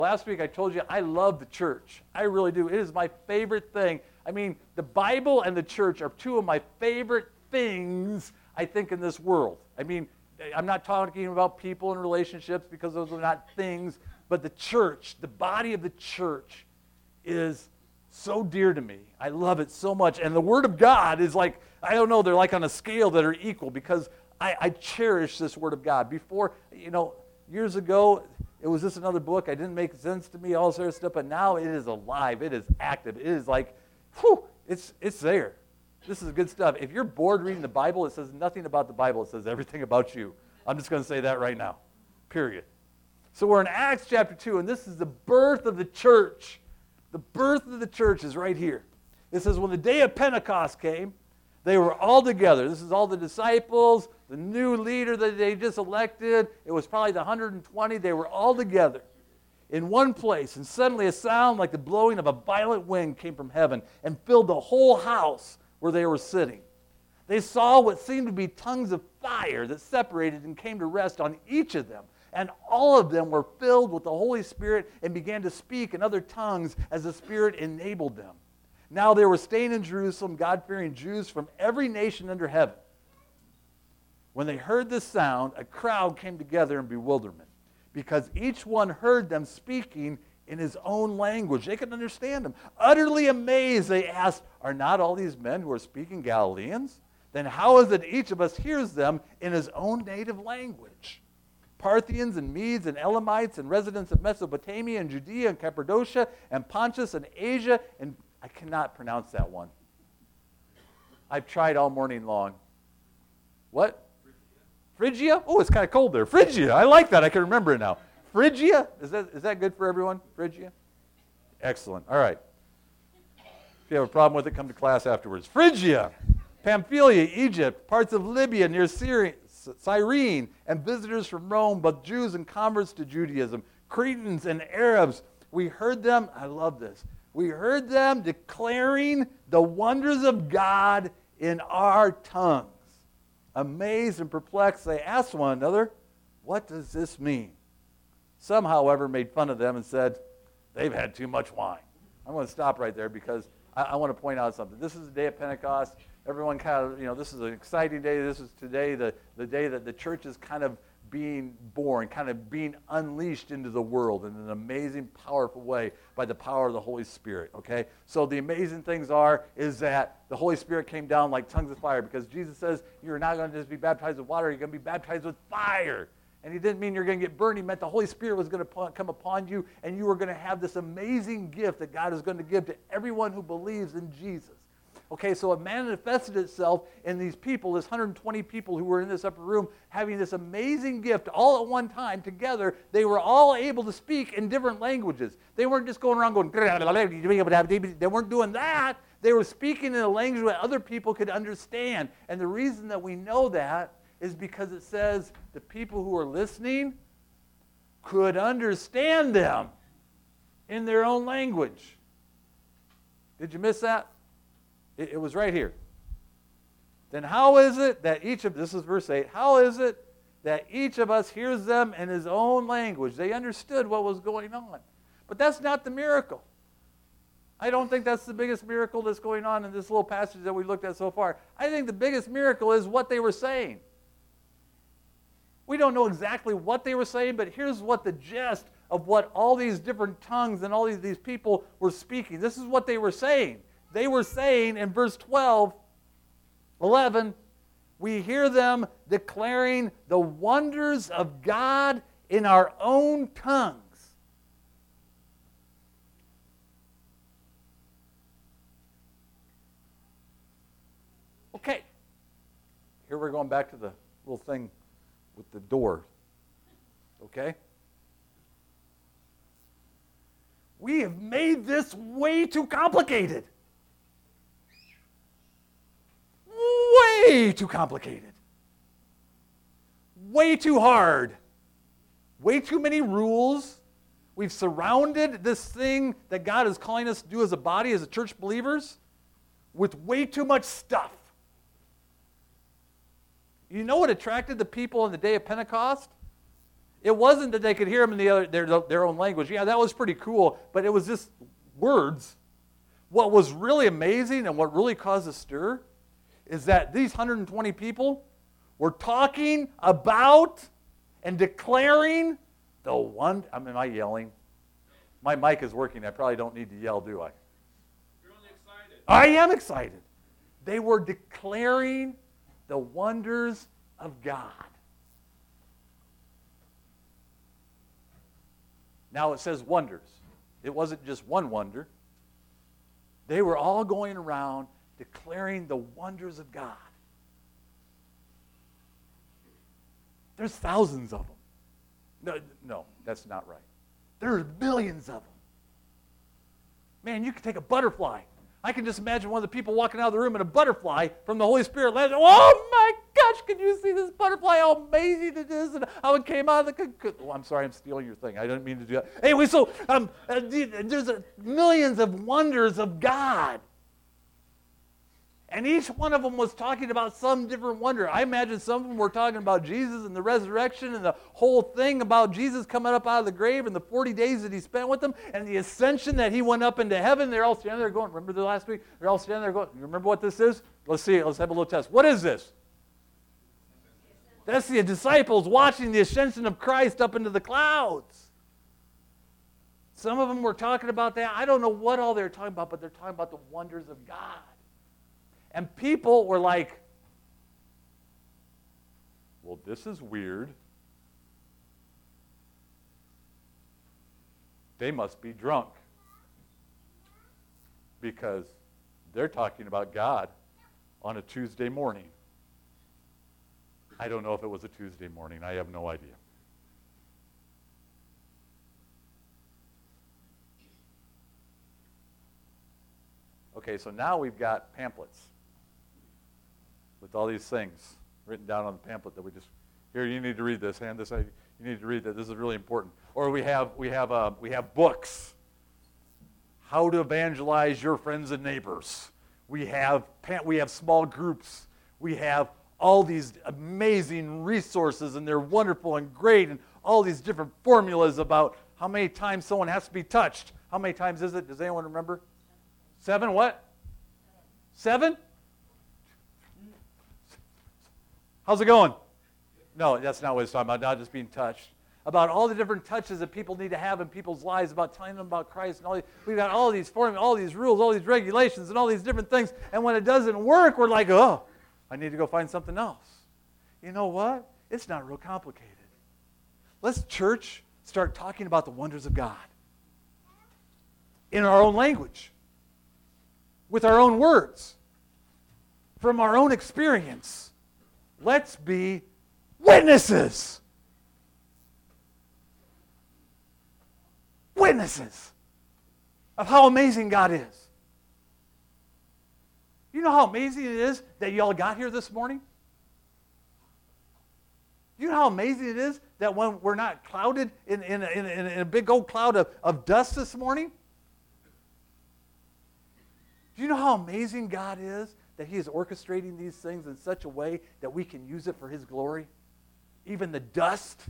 Last week I told you I love the church. I really do. It is my favorite thing. I mean, the Bible and the church are two of my favorite things, I think, in this world. I mean, I'm not talking about people and relationships because those are not things, but the church, the body of the church is so dear to me. I love it so much. And the Word of God is like, I don't know, they're like on a scale that are equal because I cherish this Word of God. Before, years ago, it was just another book. It didn't make sense to me, all this other stuff, but now it is alive. It is active. It is like, it's there. This is good stuff. If you're bored reading the Bible, it says nothing about the Bible. It says everything about you. I'm just going to say that right now, period. So we're in Acts chapter 2, and this is the birth of the church. The birth of the church is right here. It says, when the day of Pentecost came, they were all together. This is all the disciples, the new leader that they just elected. It was probably the 120. They were all together in one place. And suddenly a sound like the blowing of a violent wind came from heaven and filled the whole house where they were sitting. They saw what seemed to be tongues of fire that separated and came to rest on each of them. And all of them were filled with the Holy Spirit and began to speak in other tongues as the Spirit enabled them. Now they were staying in Jerusalem, God-fearing Jews from every nation under heaven. When they heard this sound, a crowd came together in bewilderment, because each one heard them speaking in his own language. They could understand them. Utterly amazed, they asked, are not all these men who are speaking Galileans? Then how is it each of us hears them in his own native language? Parthians and Medes and Elamites and residents of Mesopotamia and Judea and Cappadocia and Pontus and Asia, and I cannot pronounce that one. I've tried all morning long. What? Phrygia? Oh, it's kind of cold there. Phrygia. I like that. I can remember it now. Phrygia? Is that good for everyone? Phrygia? Excellent. All right. If you have a problem with it, come to class afterwards. Phrygia, Pamphylia, Egypt, parts of Libya near Cyrene, and visitors from Rome, both Jews and converts to Judaism, Cretans and Arabs. We heard them, I love this, we heard them declaring the wonders of God in our tongues. Amazed and perplexed, they asked one another, what does this mean? Some, however, made fun of them and said, they've had too much wine. I'm going to stop right there because I want to point out something. This is the day of Pentecost. Everyone kind of, this is an exciting day. This is today the day that the church is kind of being born, kind of being unleashed into the world in an amazing, powerful way by the power of the Holy Spirit, okay? So the amazing things is that the Holy Spirit came down like tongues of fire, because Jesus says you're not going to just be baptized with water, you're going to be baptized with fire. And he didn't mean you're going to get burned. He meant the Holy Spirit was going to come upon you, and you were going to have this amazing gift that God is going to give to everyone who believes in Jesus. Okay, so it manifested itself in these people, this 120 people who were in this upper room, having this amazing gift all at one time together. They were all able to speak in different languages. They weren't just going around going, they weren't doing that. They were speaking in a language that other people could understand. And the reason that we know that is because it says the people who were listening could understand them in their own language. Did you miss that? It was right here. Then how is it that this is verse 8, how is it that each of us hears them in his own language? They understood what was going on. But that's not the miracle. I don't think that's the biggest miracle that's going on in this little passage that we looked at so far. I think the biggest miracle is what they were saying. We don't know exactly what they were saying, but here's what the gist of what all these different tongues and all these people were speaking. This is what they were saying. They were saying in verse 11, we hear them declaring the wonders of God in our own tongues. Okay, here we're going back to the little thing with the door, okay? We have made this way too complicated. Way too complicated. Way too hard. Way too many rules. We've surrounded this thing that God is calling us to do as a body, as a church believers, with way too much stuff. You know what attracted the people on the day of Pentecost? It wasn't that they could hear him in their own language. Yeah, that was pretty cool, but it was just words. What was really amazing and what really caused a stir is that these 120 people were talking about and declaring the one. Am I yelling? My mic is working. I probably don't need to yell, do I? You're only excited. I am excited. They were declaring the wonders of God. Now it says wonders. It wasn't just one wonder. They were all going around declaring the wonders of God. There's thousands of them. No, that's not right. There's millions of them. Man, you could take a butterfly. I can just imagine one of the people walking out of the room and a butterfly from the Holy Spirit landed. Oh my gosh, can you see this butterfly? How amazing it is and how it came out of the... Oh, I'm sorry, I'm stealing your thing. I didn't mean to do that. Anyway, so there's millions of wonders of God. And each one of them was talking about some different wonder. I imagine some of them were talking about Jesus and the resurrection and the whole thing about Jesus coming up out of the grave and the 40 days that he spent with them and the ascension that he went up into heaven. They're all standing there going, remember the last week? They're all standing there going, you remember what this is? Let's see. Let's have a little test. What is this? That's the disciples watching the ascension of Christ up into the clouds. Some of them were talking about that. I don't know what all they're talking about, but they're talking about the wonders of God. And people were like, well, this is weird. They must be drunk because they're talking about God on a Tuesday morning. I don't know if it was a Tuesday morning. I have no idea. Okay, so now we've got pamphlets with all these things written down on the pamphlet that we just, here, you need to read this, hand this, you need to read that, this is really important. Or we have books, how to evangelize your friends and neighbors. We have small groups. We have all these amazing resources, and they're wonderful and great, and all these different formulas about how many times someone has to be touched. How many times is it? Does anyone remember? 7 what? 7? How's it going? No, that's not what it's talking about, not just being touched. About all the different touches that people need to have in people's lives, about telling them about Christ. And all these, we've got all these formulas, all these rules, all these regulations, and all these different things. And when it doesn't work, we're like, oh, I need to go find something else. You know what? It's not real complicated. Let's, church, start talking about the wonders of God in our own language, with our own words, from our own experience. Let's be witnesses. Witnesses of how amazing God is. You know how amazing it is that y'all got here this morning? You know how amazing it is that when we're not clouded in a big old cloud of dust this morning? Do you know how amazing God is that he is orchestrating these things in such a way that we can use it for his glory? Even the dust,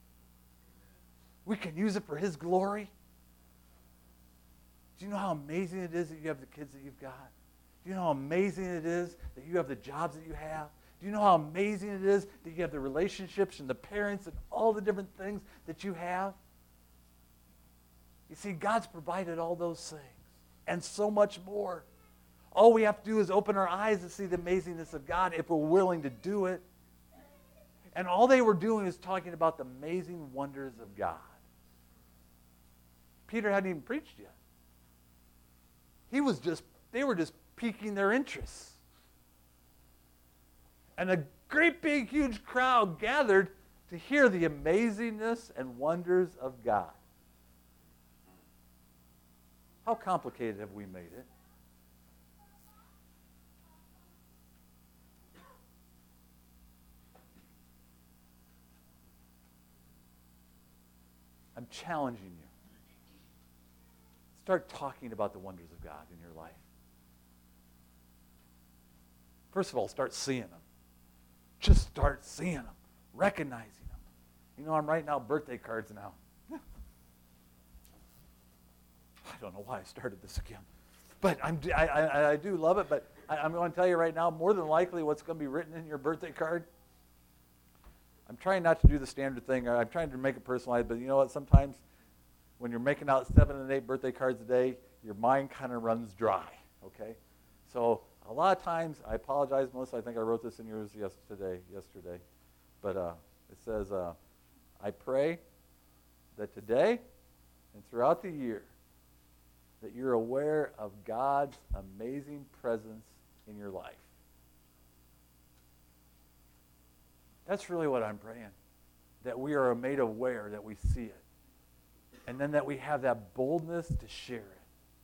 we can use it for his glory. Do you know how amazing it is that you have the kids that you've got? Do you know how amazing it is that you have the jobs that you have? Do you know how amazing it is that you have the relationships and the parents and all the different things that you have? You see, God's provided all those things and so much more. All we have to do is open our eyes to see the amazingness of God if we're willing to do it. And all they were doing is talking about the amazing wonders of God. Peter hadn't even preached yet. They were just piquing their interest. And a great big huge crowd gathered to hear the amazingness and wonders of God. How complicated have we made it? I'm challenging you. Start talking about the wonders of God in your life. First of all, start seeing them. Just start seeing them, recognizing them. You know, I'm writing out birthday cards now. I don't know why I started this again. But I do love it, but I'm going to tell you right now, more than likely what's going to be written in your birthday card, I'm trying not to do the standard thing. I'm trying to make it personalized, but you know what? Sometimes when you're making out 7 and 8 birthday cards a day, your mind kind of runs dry, okay? So a lot of times, I apologize, Melissa, I think I wrote this in yours yesterday. But it says, I pray that today and throughout the year, that you're aware of God's amazing presence in your life. That's really what I'm praying, that we are made aware, that we see it, and then that we have that boldness to share it.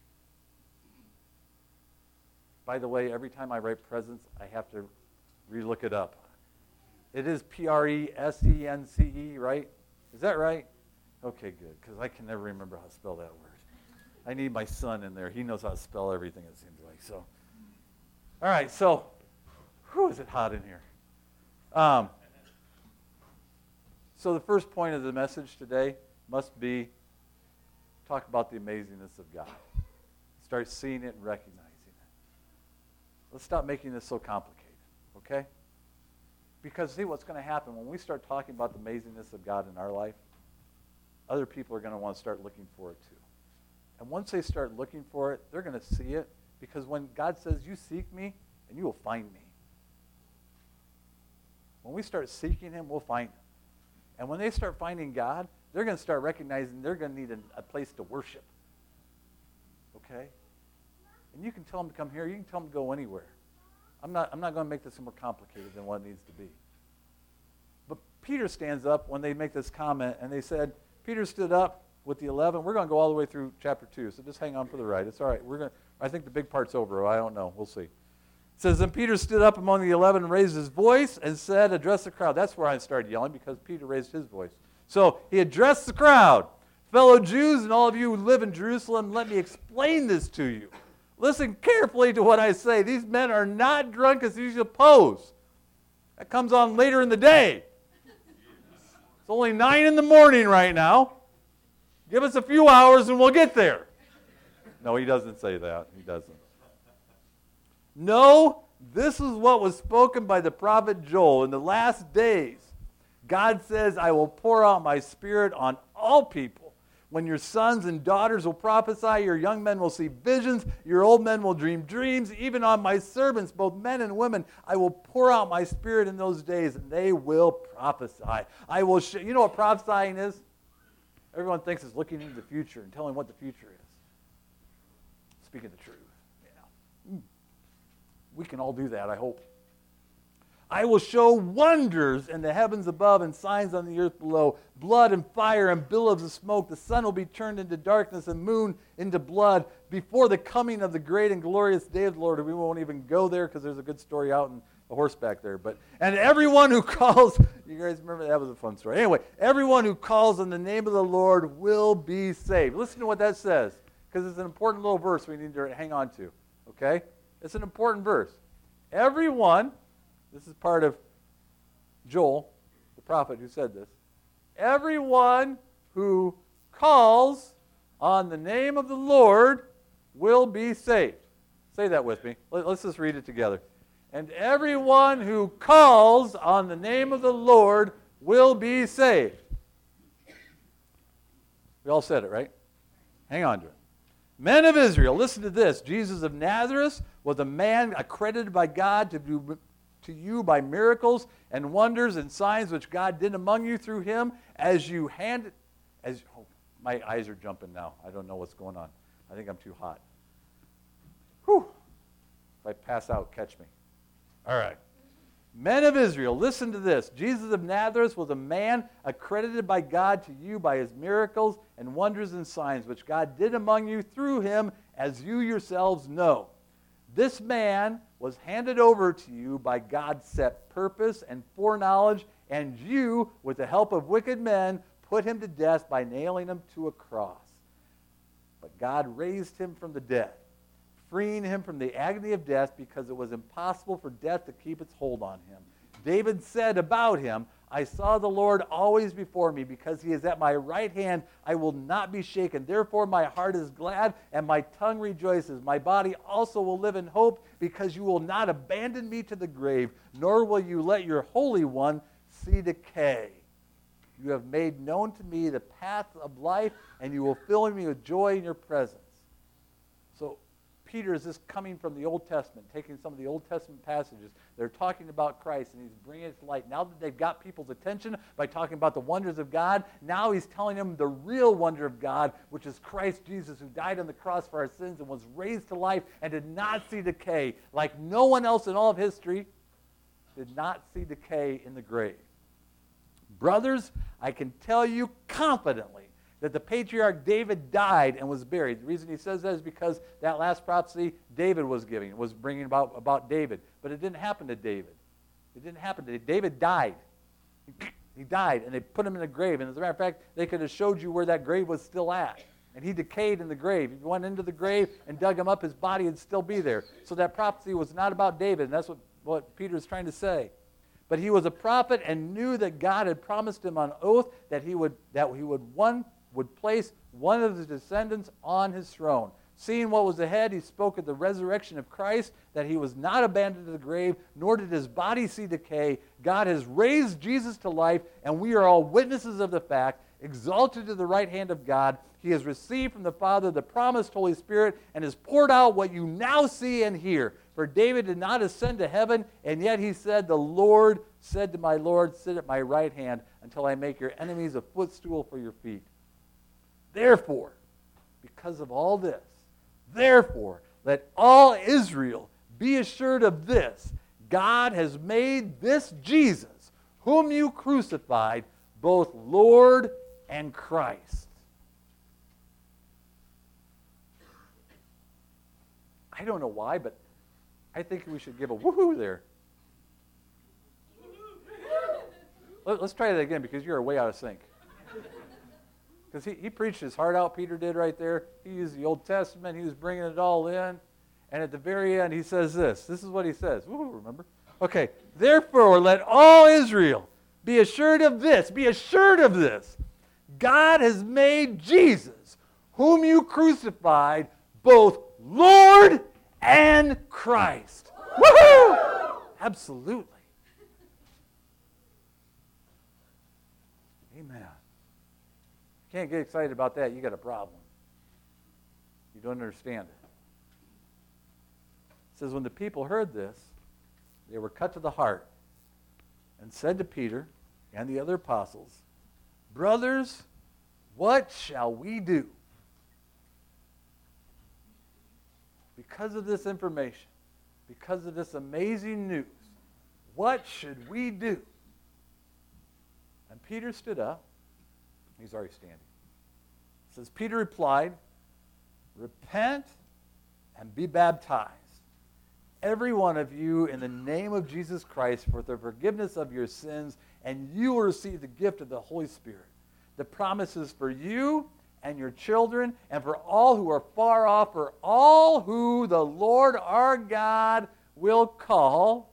By the way, every time I write presence, I have to re-look it up. It is P-R-E-S-E-N-C-E, right? Is that right? Okay, good, because I can never remember how to spell that word. I need my son in there. He knows how to spell everything, it seems like. So, all right, so, is it hot in here? So the first point of the message today must be talk about the amazingness of God. Start seeing it and recognizing it. Let's stop making this so complicated, okay? Because see what's going to happen when we start talking about the amazingness of God in our life, other people are going to want to start looking for it too. And once they start looking for it, they're going to see it, because when God says, you seek me, and you will find me. When we start seeking him, we'll find him. And when they start finding God, they're going to start recognizing they're going to need a place to worship. Okay? And you can tell them to come here. You can tell them to go anywhere. I'm not going to make this more complicated than what it needs to be. But Peter stands up when they make this comment, and they said, Peter stood up with the 11. We're going to go all the way through chapter 2, so just hang on for the ride. It's all right. I think the big part's over. I don't know. We'll see. It says, then Peter stood up among the 11 and raised his voice and said, address the crowd. That's where I started yelling, because Peter raised his voice. So he addressed the crowd. Fellow Jews and all of you who live in Jerusalem, let me explain this to you. Listen carefully to what I say. These men are not drunk as you suppose. That comes on later in the day. It's only 9 in the morning right now. Give us a few hours and we'll get there. No, he doesn't say that. He doesn't. No, this is what was spoken by the prophet Joel. In the last days, God says, I will pour out my spirit on all people. When your sons and daughters will prophesy, your young men will see visions, your old men will dream dreams. Even on my servants, both men and women, I will pour out my spirit in those days, and they will prophesy. I will you know what prophesying is? Everyone thinks it's looking into the future and telling what the future is. Speaking the truth. Yeah. We can all do that, I hope. I will show wonders in the heavens above and signs on the earth below, blood and fire and billows of smoke. The sun will be turned into darkness and moon into blood before the coming of the great and glorious day of the Lord. We won't even go there because there's a good story out in the horseback there. And everyone who calls, you guys remember that was a fun story. Anyway, everyone who calls on the name of the Lord will be saved. Listen to what that says, because it's an important little verse we need to hang on to. Okay? It's an important verse. Everyone, this is part of Joel, the prophet who said this. Everyone who calls on the name of the Lord will be saved. Say that with me. Let's just read it together. And everyone who calls on the name of the Lord will be saved. We all said it, right? Hang on to it. Men of Israel, listen to this. Jesus of Nazareth was a man accredited by God to do to you by miracles and wonders and signs which God did among you through him my eyes are jumping now. I don't know what's going on. I think I'm too hot. Whew. If I pass out, catch me. All right. Men of Israel, listen to this. Jesus of Nazareth was a man accredited by God to you by his miracles and wonders and signs which God did among you through him, as you yourselves know. This man was handed over to you by God's set purpose and foreknowledge, and you, with the help of wicked men, put him to death by nailing him to a cross. But God raised him from the dead, freeing him from the agony of death, because it was impossible for death to keep its hold on him. David said about him, I saw the Lord always before me. Because he is at my right hand, I will not be shaken. Therefore my heart is glad, and my tongue rejoices. My body also will live in hope, because you will not abandon me to the grave, nor will you let your Holy One see decay. You have made known to me the path of life, and you will fill me with joy in your presence. So Peter is just coming from the Old Testament, taking some of the Old Testament passages. They're talking about Christ, and he's bringing it to light. Now that they've got people's attention by talking about the wonders of God, now he's telling them the real wonder of God, which is Christ Jesus, who died on the cross for our sins and was raised to life and did not see decay, like no one else in all of history did not see decay in the grave. Brothers, I can tell you confidently that the patriarch David died and was buried. The reason he says that is because that last prophecy David was giving was bringing about David. But it didn't happen to David. It didn't happen to David. David died. He died, and they put him in a grave. And as a matter of fact, they could have showed you where that grave was still at. And he decayed in the grave. If you went into the grave and dug him up, his body would still be there. So that prophecy was not about David, and that's what Peter is trying to say. But he was a prophet and knew that God had promised him on oath that he would place one of his descendants on his throne. Seeing what was ahead, he spoke of the resurrection of Christ, that he was not abandoned to the grave, nor did his body see decay. God has raised Jesus to life, and we are all witnesses of the fact. Exalted to the right hand of God, he has received from the Father the promised Holy Spirit and has poured out what you now see and hear. For David did not ascend to heaven, and yet he said, the Lord said to my Lord, sit at my right hand until I make your enemies a footstool for your feet. Therefore, because of all this, therefore, let all Israel be assured of this: God has made this Jesus, whom you crucified, both Lord and Christ. I don't know why, but I think we should give a woohoo there. Let's try that again, because you're way out of sync. Because he preached his heart out, Peter did right there. He used the Old Testament. He was bringing it all in. And at the very end, he says this. This is what he says. Woo, remember? Okay. Therefore, let all Israel be assured of this. Be assured of this. God has made Jesus, whom you crucified, both Lord and Christ. Woohoo! Absolutely. Amen. Can't get excited about that. You got a problem. You don't understand it. It says, when the people heard this, they were cut to the heart and said to Peter and the other apostles, brothers, what shall we do? Because of this information, because of this amazing news, what should we do? And Peter stood up. He's already standing. It says, Peter replied, repent and be baptized, every one of you, in the name of Jesus Christ, for the forgiveness of your sins, and you will receive the gift of the Holy Spirit. The promise is for you and your children, and for all who are far off, for all who the Lord our God will call.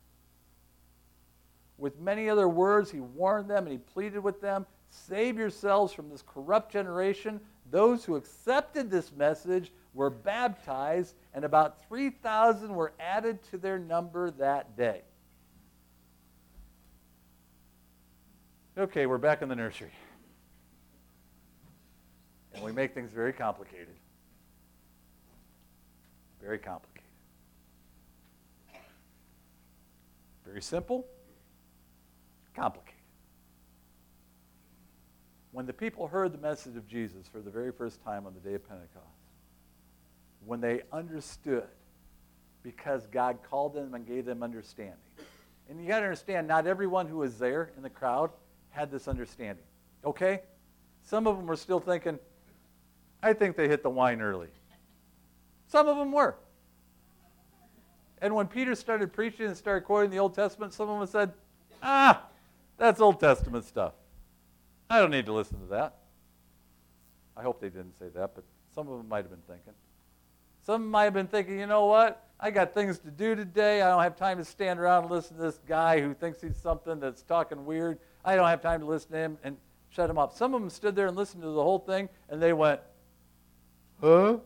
With many other words, he warned them and he pleaded with them, save yourselves from this corrupt generation. Those who accepted this message were baptized, and about 3,000 were added to their number that day. Okay, we're back in the nursery. And we make things very complicated. Very complicated. Very simple. Complicated. When the people heard the message of Jesus for the very first time on the day of Pentecost, when they understood, because God called them and gave them understanding. And you got to understand, not everyone who was there in the crowd had this understanding. Okay? Some of them were still thinking, I think they hit the wine early. Some of them were. And when Peter started preaching and started quoting the Old Testament, some of them said, that's Old Testament stuff. I don't need to listen to that. I hope they didn't say that, but some of them might have been thinking. Some might have been thinking, you know what? I got things to do today. I don't have time to stand around and listen to this guy who thinks he's something that's talking weird. I don't have time to listen to him, and shut him up. Some of them stood there and listened to the whole thing, and they went, huh?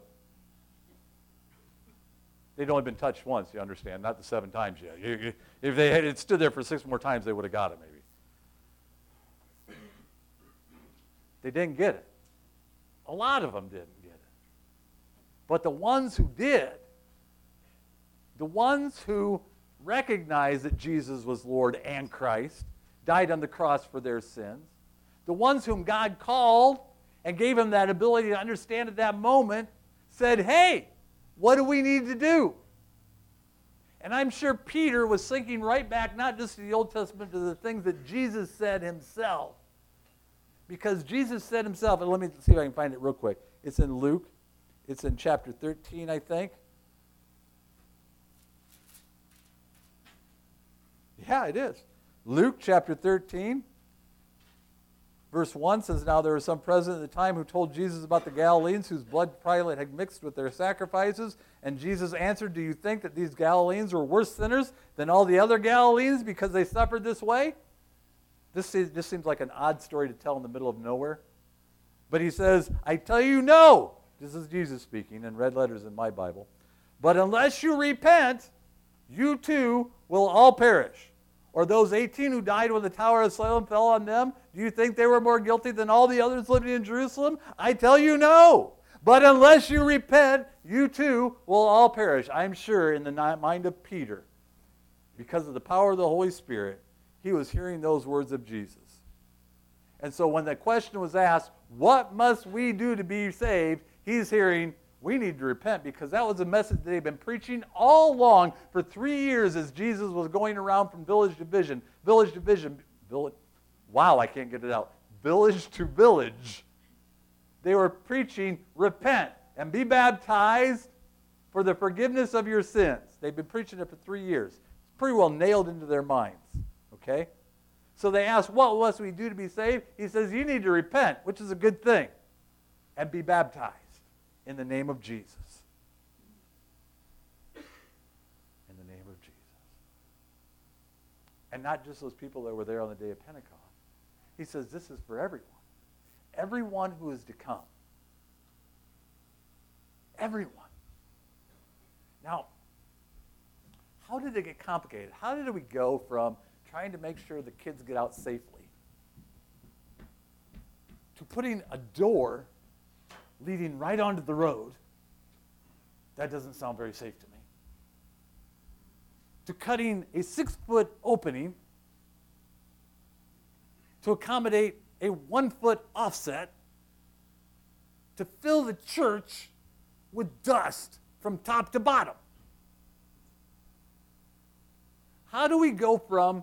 They'd only been touched once, you understand, not the 7 times yet. If they had stood there for 6 more times, they would have got it maybe. They didn't get it. A lot of them didn't get it. But the ones who did, the ones who recognized that Jesus was Lord and Christ, died on the cross for their sins, the ones whom God called and gave them that ability to understand at that moment, said, hey, what do we need to do? And I'm sure Peter was thinking right back, not just to the Old Testament, to the things that Jesus said himself. Because Jesus said himself, and let me see if I can find it real quick. It's in Luke. It's in chapter 13, I think. Yeah, it is. Luke chapter 13. Verse 1 says, now there was some present at the time who told Jesus about the Galileans whose blood Pilate had mixed with their sacrifices. And Jesus answered, do you think that these Galileans were worse sinners than all the other Galileans because they suffered this way? This just seems like an odd story to tell in the middle of nowhere. But he says, I tell you no. This is Jesus speaking in red letters in my Bible. But unless you repent, you too will all perish. Or those 18 who died when the Tower of Siloam fell on them, do you think they were more guilty than all the others living in Jerusalem? I tell you no. But unless you repent, you too will all perish. I'm sure in the mind of Peter, because of the power of the Holy Spirit, he was hearing those words of Jesus. And so when the question was asked, what must we do to be saved? He's hearing, we need to repent, because that was a message that they'd been preaching all along for 3 years as Jesus was going around from village to village, wow, I can't get it out, village to village. They were preaching, repent and be baptized for the forgiveness of your sins. They've been preaching it for 3 years. It's pretty well nailed into their minds, okay? So they asked, what must we do to be saved? He says, you need to repent, which is a good thing, and be baptized in the name of Jesus. In the name of Jesus. And not just those people that were there on the day of Pentecost. He says this is for everyone. Everyone who is to come. Everyone. Now, how did it get complicated? How did we go from trying to make sure the kids get out safely to putting a door leading right onto the road? That doesn't sound very safe to me. To cutting a 6-foot opening to accommodate a 1-foot offset to fill the church with dust from top to bottom. How do we go from,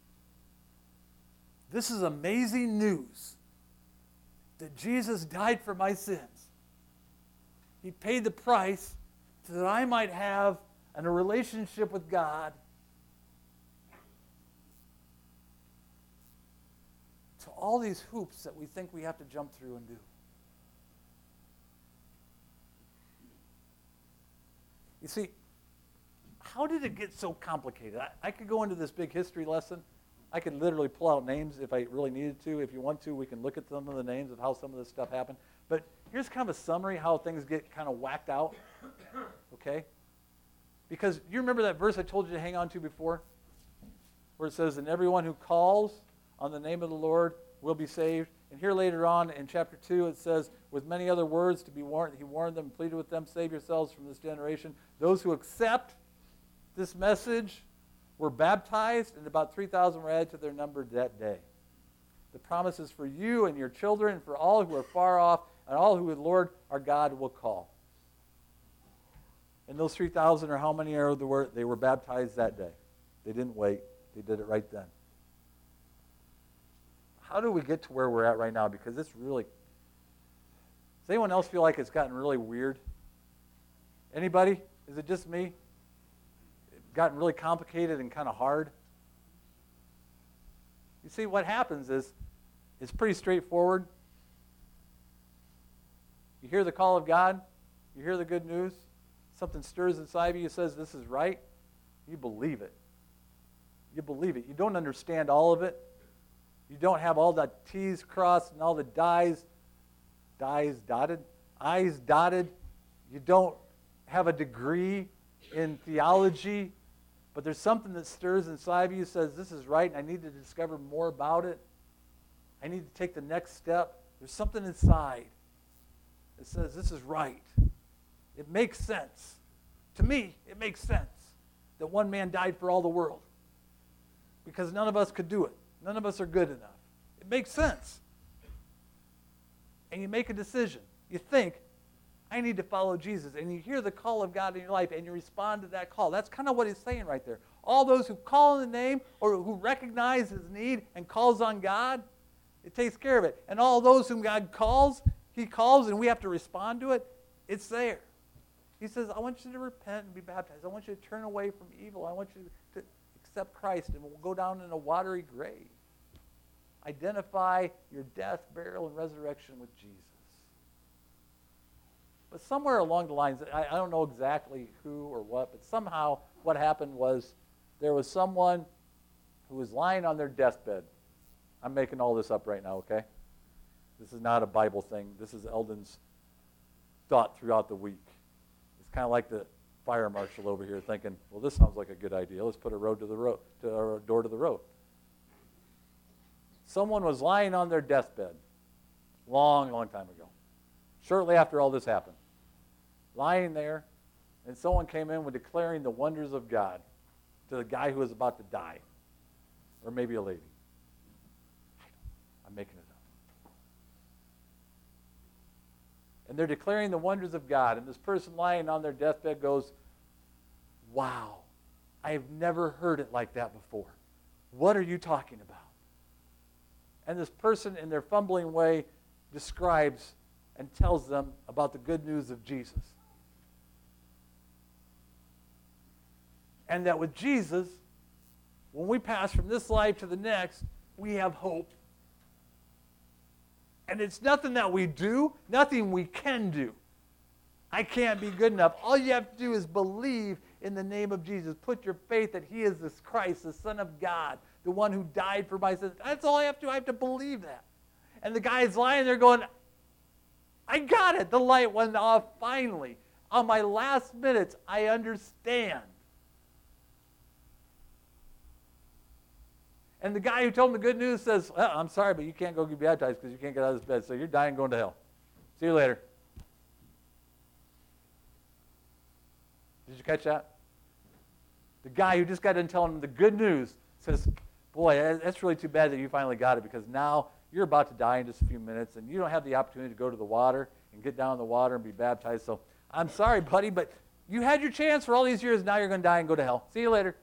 this is amazing news, that Jesus died for my sins. He paid the price so that I might have a relationship with God, to all these hoops that we think we have to jump through and do. You see, how did it get so complicated? I could go into this big history lesson. I could literally pull out names if I really needed to. If you want to, we can look at some of the names of how some of this stuff happened. But here's kind of a summary how things get kind of whacked out. Okay? Because you remember that verse I told you to hang on to before? Where it says, and everyone who calls on the name of the Lord will be saved. And here later on in chapter 2 it says, with many other words to be warned, he warned them, pleaded with them, save yourselves from this generation. Those who accept this message were baptized, and about 3,000 were added to their number that day. The promise is for you and your children, and for all who are far off, and all who the Lord our God will call. And those 3,000 or how many are there? They were baptized that day. They didn't wait. They did it right then. How do we get to where we're at right now? Because it's really... Does anyone else feel like it's gotten really weird? Anybody? Is it just me? It's gotten really complicated and kind of hard? You see, what happens is it's pretty straightforward. You hear the call of God. You hear the good news. something stirs inside of you, says this is right, you believe it. You believe it. You don't understand all of it. You don't have all the T's crossed and all the I's dotted. You don't have a degree in theology, but there's something that stirs inside of you, says this is right, and I need to discover more about it. I need to take the next step. There's something inside that says this is right. It makes sense. To me, it makes sense that one man died for all the world, because none of us could do it. None of us are good enough. It makes sense. And you make a decision. You think, I need to follow Jesus. And you hear the call of God in your life, and you respond to that call. That's kind of what he's saying right there. All those who call in the name or who recognize his need and calls on God, it takes care of it. And all those whom God calls, he calls, and we have to respond to it. It's there. He says, I want you to repent and be baptized. I want you to turn away from evil. I want you to accept Christ, and we'll go down in a watery grave. Identify your death, burial, and resurrection with Jesus. But somewhere along the lines, I don't know exactly who or what, but somehow what happened was there was someone who was lying on their deathbed. I'm making all this up right now, okay? This is not a Bible thing. This is Eldon's thought throughout the week. It's kind of like the fire marshal over here thinking, well, this sounds like a good idea. Let's put a door to the road. Someone was lying on their deathbed long, long time ago, shortly after all this happened, lying there, and someone came in with declaring the wonders of God to the guy who was about to die, or maybe a lady. I'm making it up. And they're declaring the wonders of God, and this person lying on their deathbed goes, wow, I have never heard it like that before. What are you talking about? And this person, in their fumbling way, describes and tells them about the good news of Jesus. And that with Jesus, when we pass from this life to the next, we have hope. And it's nothing that we do, nothing we can do. I can't be good enough. All you have to do is believe in the name of Jesus. Put your faith that he is this Christ, the Son of God, the one who died for my sins. That's all I have to do. I have to believe that. And the guy's lying there going, I got it. The light went off finally. On my last minutes, I understand. And the guy who told him the good news says, well, I'm sorry, but you can't go get baptized because you can't get out of this bed, so you're dying going to hell. See you later. Did you catch that? The guy who just got done telling him the good news says, boy, that's really too bad that you finally got it, because now you're about to die in just a few minutes, and you don't have the opportunity to go to the water and get down in the water and be baptized. So I'm sorry, buddy, but you had your chance for all these years. Now you're going to die and go to hell. See you later.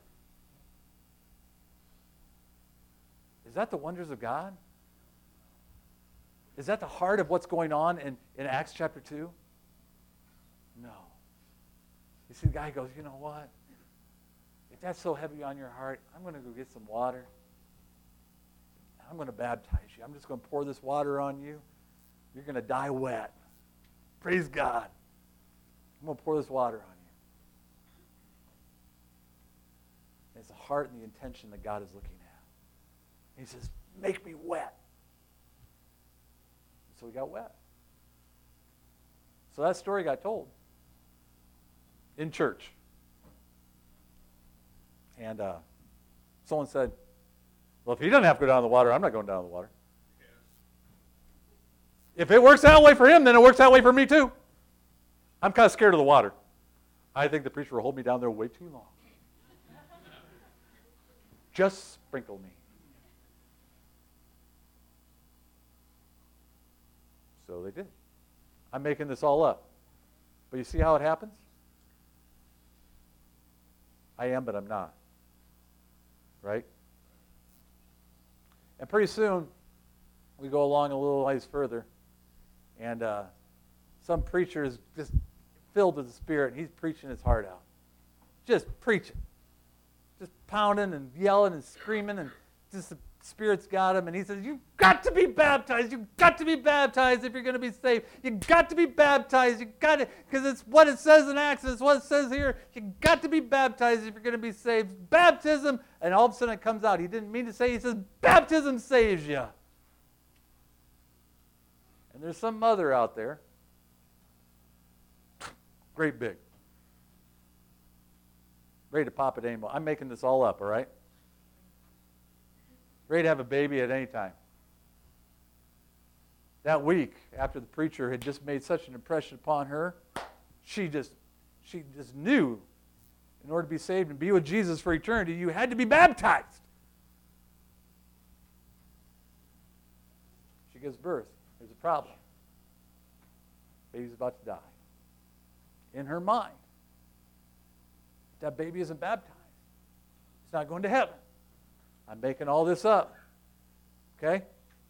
Is that the wonders of God? Is that the heart of what's going on in Acts chapter 2? No. You see, the guy goes, you know what? If that's so heavy on your heart, I'm going to go get some water. I'm going to baptize you. I'm just going to pour this water on you. You're going to die wet. Praise God. I'm going to pour this water on you. And it's the heart and the intention that God is looking at. And he says, make me wet. So we got wet. So that story got told in church. And someone said, well, if he doesn't have to go down in the water, I'm not going down in the water. If it works that way for him, then it works that way for me too. I'm kind of scared of the water. I think the preacher will hold me down there way too long. Just sprinkle me. So they did. I'm making this all up. But you see how it happens? I am, but I'm not. Right? And pretty soon, we go along a little ways further, and some preacher is just filled with the Spirit, and he's preaching his heart out. Just preaching. Just pounding and yelling and screaming and just Spirit's got him, and he says, you've got to be baptized. You've got to be baptized if you're going to be saved. You've got to be baptized. You've got to, because it's what it says in Acts, it's what it says here. You've got to be baptized if you're going to be saved. Baptism, and all of a sudden it comes out. He didn't mean to say, he says, baptism saves you. And there's some mother out there, great big, ready to pop at any moment. I'm making this all up, all right? Ready to have a baby at any time. That week, after the preacher had just made such an impression upon her, she just knew in order to be saved and be with Jesus for eternity, you had to be baptized. She gives birth. There's a problem. Baby's about to die. In her mind, if that baby isn't baptized, it's not going to heaven. I'm making all this up. Okay?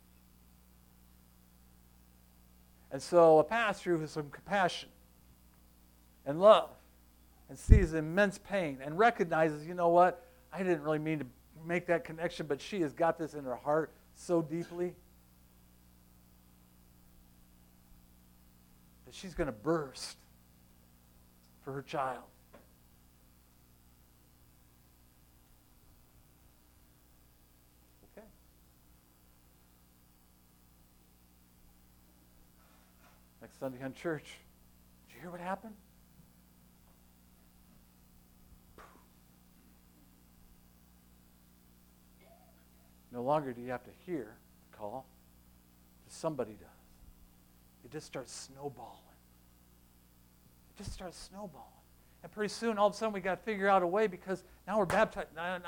And so a pastor who has some compassion and love and sees immense pain and recognizes, you know what, I didn't really mean to make that connection, but she has got this in her heart so deeply that she's going to burst for her child. Okay. Next Sunday on church, did you hear what happened? No longer do you have to hear the call. Somebody does. It just starts snowballing. It just starts snowballing. And pretty soon, all of a sudden, we got to figure out a way because now we're baptized.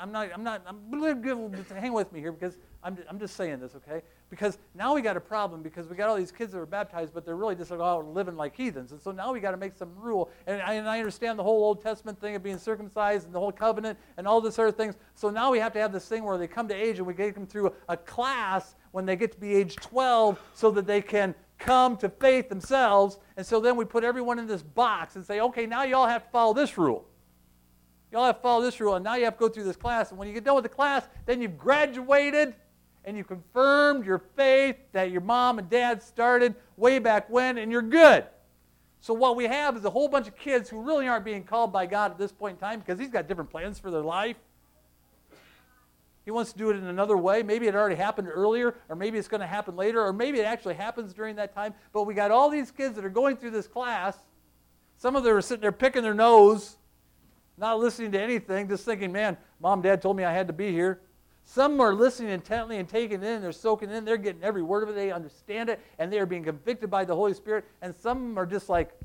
Hang with me here because I'm just saying this, okay? Because now we got a problem because we got all these kids that are baptized, but they're really just all living like heathens. And so now we got to make some rule. And I understand the whole Old Testament thing of being circumcised and the whole covenant and all this other things. So now we have to have this thing where they come to age and we get them through a class when they get to be age 12 so that they can come to faith themselves. And so then we put everyone in this box and say, okay, now you all have to follow this rule. You all have to follow this rule, and now you have to go through this class. And when you get done with the class, then you've graduated and you confirmed your faith that your mom and dad started way back when, and you're good. So what we have is a whole bunch of kids who really aren't being called by God at this point in time because He's got different plans for their life. He wants to do it in another way. Maybe it already happened earlier, or maybe it's going to happen later, or maybe it actually happens during that time. But we got all these kids that are going through this class. Some of them are sitting there picking their nose, not listening to anything, just thinking, man, Mom, Dad told me I had to be here. Some are listening intently and taking it in, they're soaking it in, they're getting every word of it, they understand it, and they are being convicted by the Holy Spirit. And some are just like,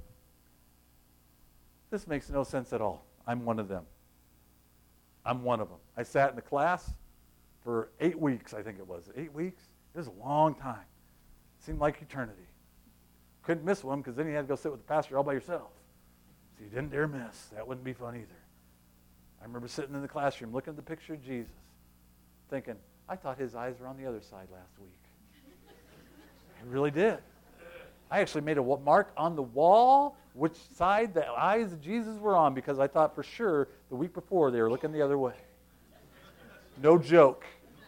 this makes no sense at all. I'm one of them. I'm one of them. I sat in the class for 8 weeks, I think it was. 8 weeks? It was a long time. Seemed like eternity. Couldn't miss one because then you had to go sit with the pastor all by yourself. So you didn't dare miss. That wouldn't be fun either. I remember sitting in the classroom looking at the picture of Jesus, thinking, I thought his eyes were on the other side last week. I really did. I actually made a mark on the wall which side the eyes of Jesus were on because I thought for sure the week before they were looking the other way. No joke.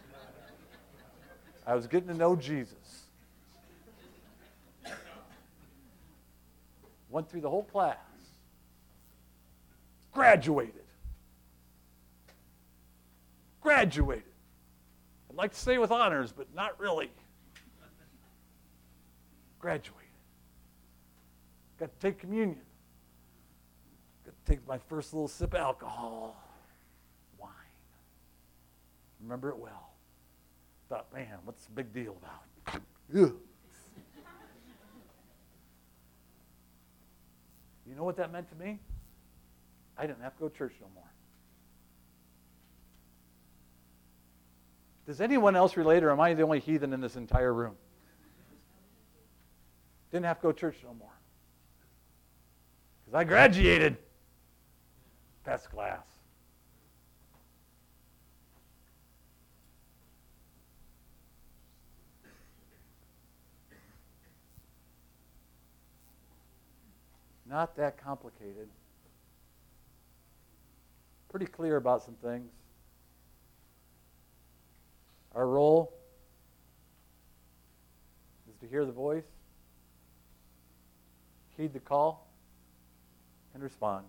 I was getting to know Jesus. Went through the whole class. Graduated. I'd like to say with honors, but not really. Graduated. Got to take communion. Got to take my first little sip of alcohol. Wine. Remember it well. Thought, man, what's the big deal about? Ugh. You know what that meant to me? I didn't have to go to church no more. Does anyone else relate, or am I the only heathen in this entire room? Didn't have to go to church no more. Because I graduated. Best class. Not that complicated. Pretty clear about some things. Our role is to hear the voice, heed the call, and respond.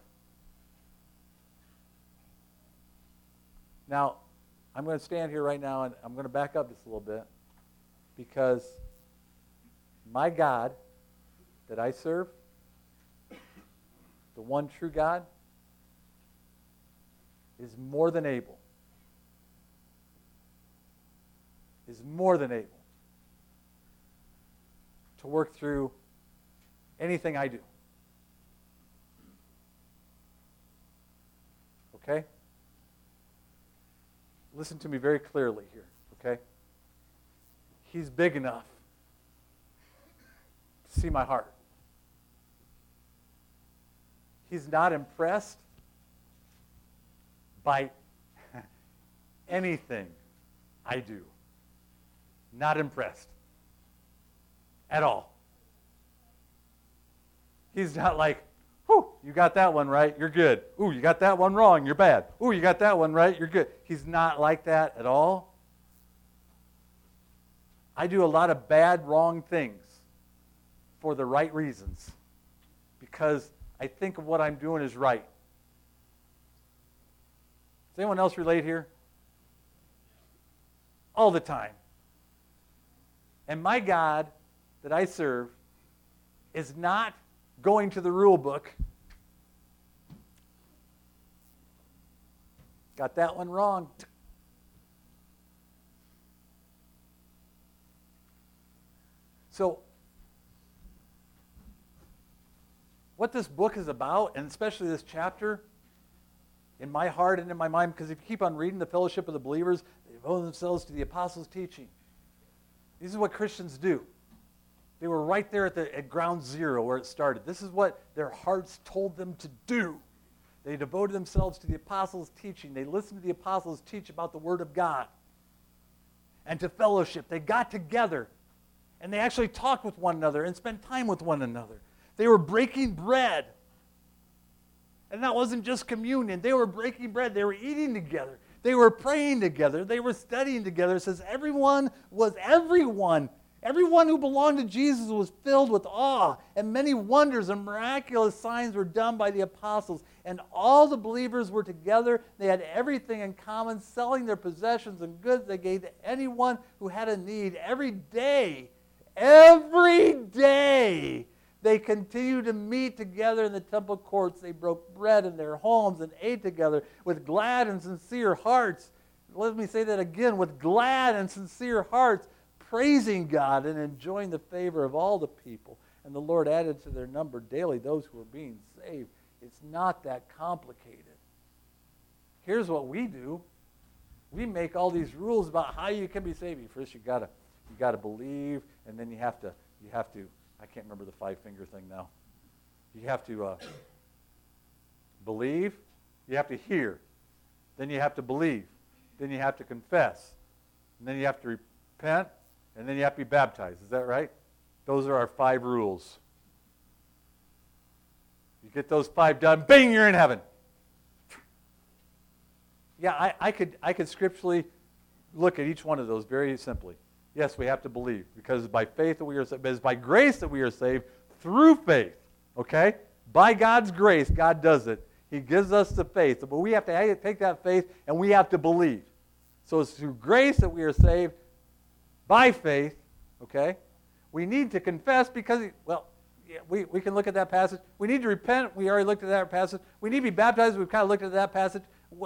Now, I'm going to stand here right now, and I'm going to back up just a little bit, because my God that I serve, the one true God, is more than able to work through anything I do. Okay? Listen to me very clearly here, okay? He's big enough to see my heart. He's not impressed by anything I do. Not impressed at all. He's not like, whew, you got that one right, you're good. Ooh, you got that one wrong, you're bad. Ooh, you got that one right, you're good. He's not like that at all. I do a lot of bad, wrong things for the right reasons because I think of what I'm doing is right. Does anyone else relate here? All the time. And my God that I serve is not going to the rule book. Got that one wrong. So, what this book is about, and especially this chapter, in my heart and in my mind, because if you keep on reading the Fellowship of the Believers, they devote themselves to the apostles' teaching. This is what Christians do. They were right there at ground zero where it started. This is what their hearts told them to do. They devoted themselves to the apostles' teaching. They listened to the apostles teach about the Word of God and to fellowship. They got together and they actually talked with one another and spent time with one another. They were breaking bread. And that wasn't just communion. They were breaking bread. They were eating together. They were praying together. They were studying together. It says everyone who belonged to Jesus was filled with awe, and many wonders and miraculous signs were done by the apostles. And all the believers were together. They had everything in common, selling their possessions and goods they gave to anyone who had a need. Every day, they continued to meet together in the temple courts. They broke bread in their homes and ate together with glad and sincere hearts. Let me say that again, with glad and sincere hearts, praising God and enjoying the favor of all the people. And the Lord added to their number daily those who were being saved. It's not that complicated. Here's what we do. We make all these rules about how you can be saved. First, you gotta believe, and then you have to. I can't remember the 5-finger thing now. You have to believe. You have to hear. Then you have to believe. Then you have to confess. And then you have to repent. And then you have to be baptized. Is that right? Those are our 5 rules. You get those 5 done, bing, you're in heaven. Yeah, I could scripturally look at each one of those very simply. Yes, we have to believe, because it's by faith that we are saved. But it's by grace that we are saved through faith. Okay? By God's grace, God does it. He gives us the faith. But we have to take that faith and we have to believe. So it's through grace that we are saved by faith. Okay? We need to confess because, we can look at that passage. We need to repent. We already looked at that passage. We need to be baptized. We've kind of looked at that passage.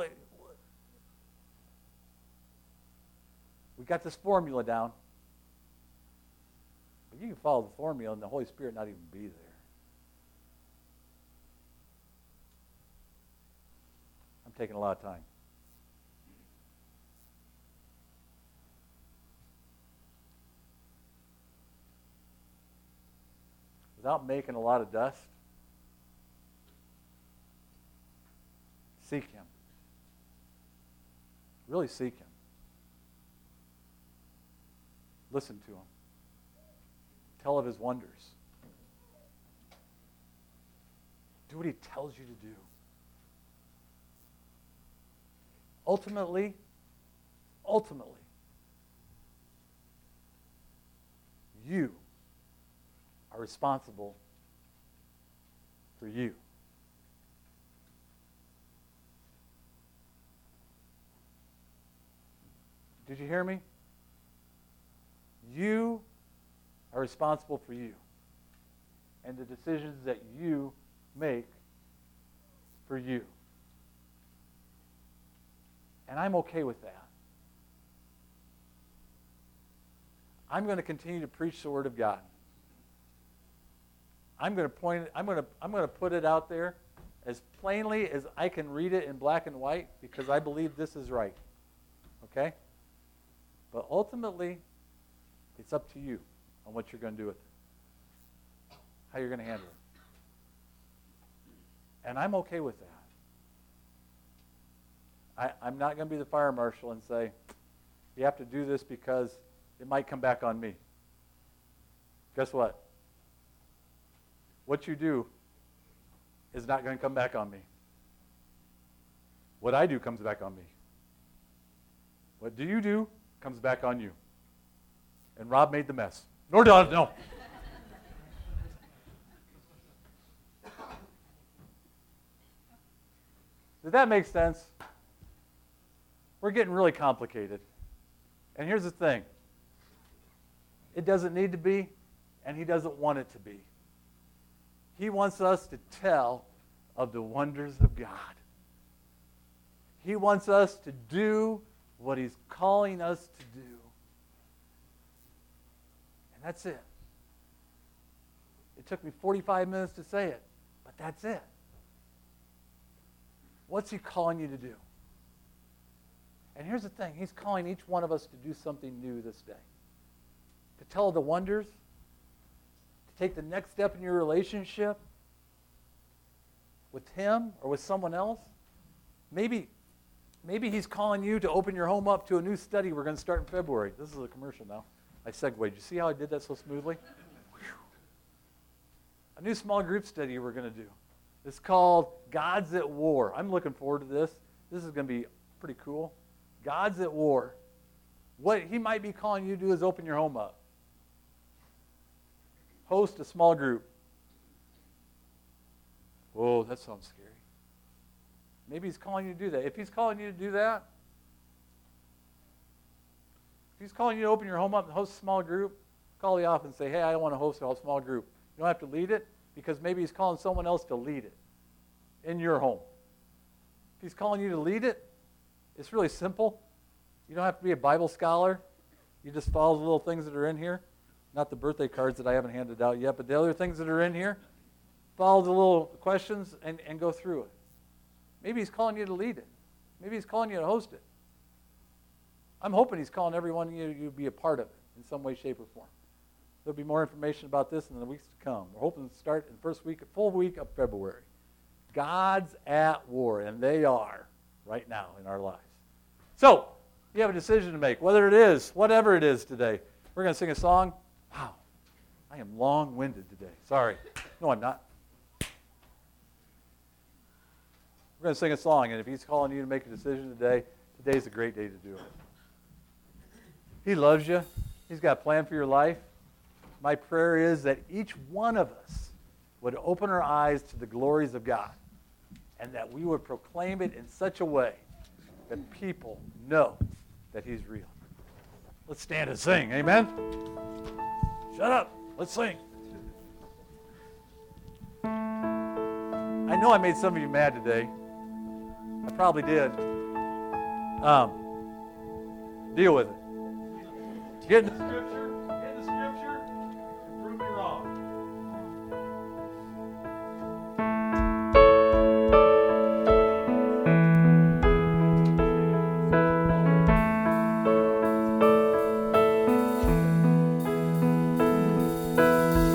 We got this formula down. But you can follow the formula and the Holy Spirit not even be there. I'm taking a lot of time. Without making a lot of dust, seek Him. Really seek Him. Listen to Him. Tell of His wonders. Do what He tells you to do. Ultimately, you are responsible for you. Did you hear me? You are responsible for you and the decisions that you make for you. And I'm okay with that. I'm going to continue to preach the Word of God. I'm going to put it out there as plainly as I can read it in black and white because I believe this is right. Okay? But ultimately, it's up to you on what you're going to do with it. How you're going to handle it. And I'm okay with that. I'm not going to be the fire marshal and say, you have to do this because it might come back on me. Guess what? What you do is not going to come back on me. What I do comes back on me. What do you do comes back on you. And Rob made the mess. Nor Don, no. Did that make sense? We're getting really complicated. And here's the thing. It doesn't need to be, and he doesn't want it to be. He wants us to tell of the wonders of God. He wants us to do what he's calling us to do. And that's it. It took me 45 minutes to say it, but that's it. What's he calling you to do? And here's the thing. He's calling each one of us to do something new this day. To tell the wonders, to take the next step in your relationship with him or with someone else. Maybe he's calling you to open your home up to a new study we're going to start in February. This is a commercial now. I segued. You see how I did that so smoothly? Whew. A new small group study we're going to do. It's called God's at War. I'm looking forward to this. This is going to be pretty cool. God's at War. What he might be calling you to do is open your home up. Host a small group. Whoa, that sounds scary. Maybe he's calling you to do that. If he's calling you to do that, if he's calling you to open your home up and host a small group, call the office and say, hey, I want to host a small group. You don't have to lead it because maybe he's calling someone else to lead it in your home. If he's calling you to lead it, it's really simple. You don't have to be a Bible scholar. You just follow the little things that are in here. Not the birthday cards that I haven't handed out yet, but the other things that are in here. Follow the little questions and go through it. Maybe he's calling you to lead it. Maybe he's calling you to host it. I'm hoping he's calling everyone you to be a part of it in some way, shape, or form. There'll be more information about this in the weeks to come. We're hoping to start in the first week, full week of February. God's at war, and they are right now in our lives. So, you have a decision to make, whether it is, whatever it is today. We're going to sing a song. Wow, I am long-winded today. Sorry. No, I'm not. We're going to sing a song, and if he's calling you to make a decision today, today's a great day to do it. He loves you. He's got a plan for your life. My prayer is that each one of us would open our eyes to the glories of God and that we would proclaim it in such a way that people know that he's real. Let's stand and sing. Amen? Shut up. Let's sing. I know I made some of you mad today. I probably did. Deal with it. Get in the scripture.